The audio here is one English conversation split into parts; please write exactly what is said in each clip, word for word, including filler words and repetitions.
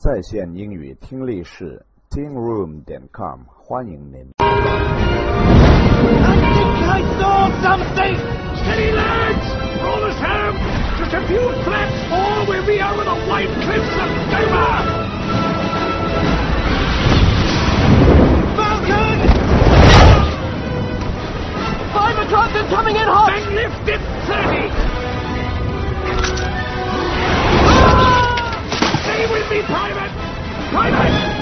在线英语听力室 ting room 点 com 欢迎您。 I think I saw something! Steady, lads! Roll us home! Just a few flaps more, we'll be over the white cliffs of Dover! Falcon! Five o'clock and coming in hot! Bang lift at thirty! Stay with me, Private! Private!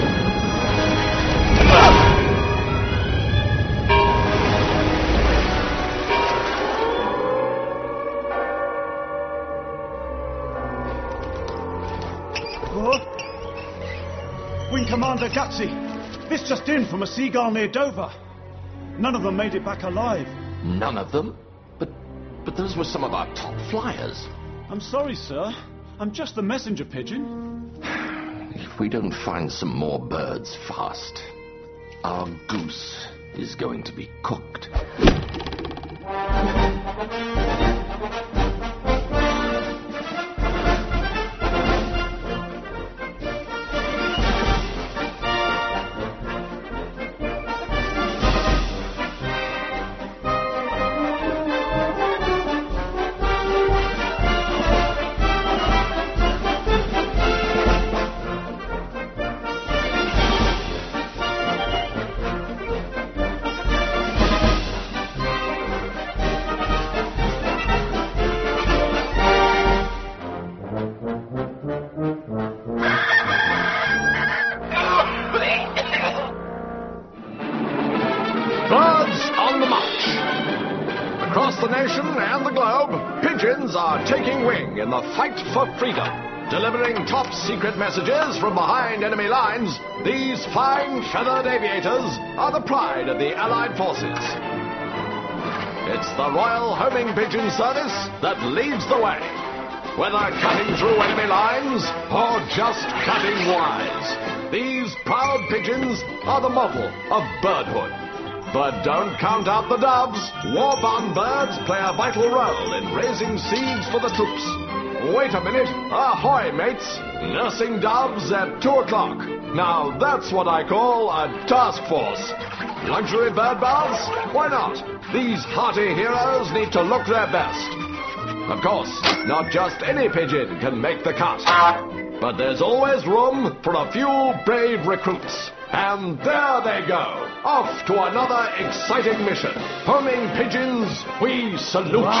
Wing Commander Gutsy, this just in from a seagull near Dover. None of them made it back alive. None of them? But, but those were some of our top flyers. I'm sorry, sir. I'm just the messenger pigeon. If we don't find some more birds fast, our goose is going to be cooked. Across the nation and the globe, pigeons are taking wing in the fight for freedom. Delivering top-secret messages from behind enemy lines, these fine feathered aviators are the pride of the Allied forces. It's the Royal Homing Pigeon Service that leads the way. Whether cutting through enemy lines or just cutting wise, these proud pigeons are the model of birdhood. But don't count out the doves. War-bound birds play a vital role in raising seeds for the troops. Wait a minute. Ahoy, mates. Nursing doves at two o'clock. Now that's what I call a task force. Luxury bird baths? Why not? These hearty heroes need to look their best. Of course, not just any pigeon can make the cut. But there's always room for a few brave recruits. And there they go, off to another exciting mission. Homing pigeons, we salute you.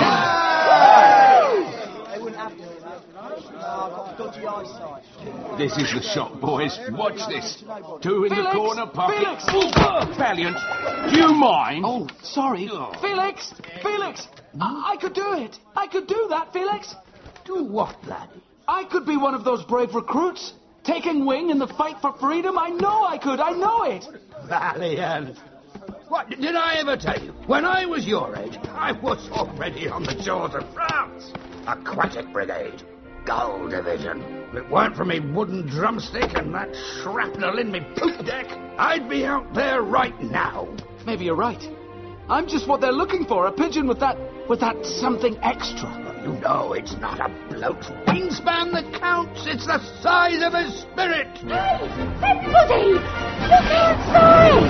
This is the shot, boys. Watch this. Two in Felix! the corner pocket. Felix! Oh, Valiant, do you mind? Oh, sorry. Oh. Felix! Felix! I-, I could do it. I could do that, Felix. Do what, laddie? I could be one of those brave recruits. Taking wing in the fight for freedom. I know I could. I know it. Valiant. What, did I ever tell you? When I was your age, I was already on the shores of France. Aquatic Brigade. Gull Division. If it weren't for me wooden drumstick and that shrapnel in me poop deck, I'd be out there right now. Maybe you're right. I'm just what they're looking for. A pigeon with that... with that something extra. You know it's not a bloke's wingspan that counts. It's the size of his spirit. Hey, everybody! Look outside!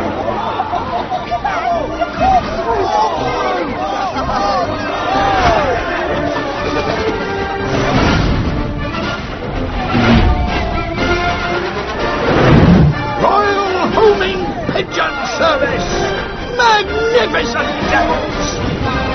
Royal Homing Pigeon Service! Magnificent devils!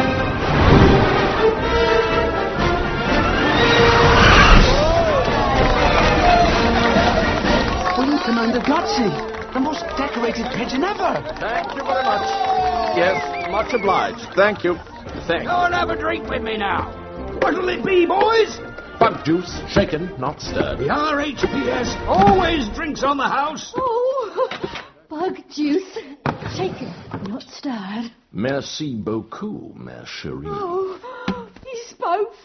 Wing Commander Gutsy, the most decorated pigeon ever. Thank you very much. Yes, much obliged. Thank you. Thanks. Go and have a drink with me now. What'll it be, boys? Bug juice, shaken, not stirred. The R H P S always drinks on the house. Oh, bug juice. Shaken, not stirred. Merci beaucoup, ma chérie. Oh, you spoke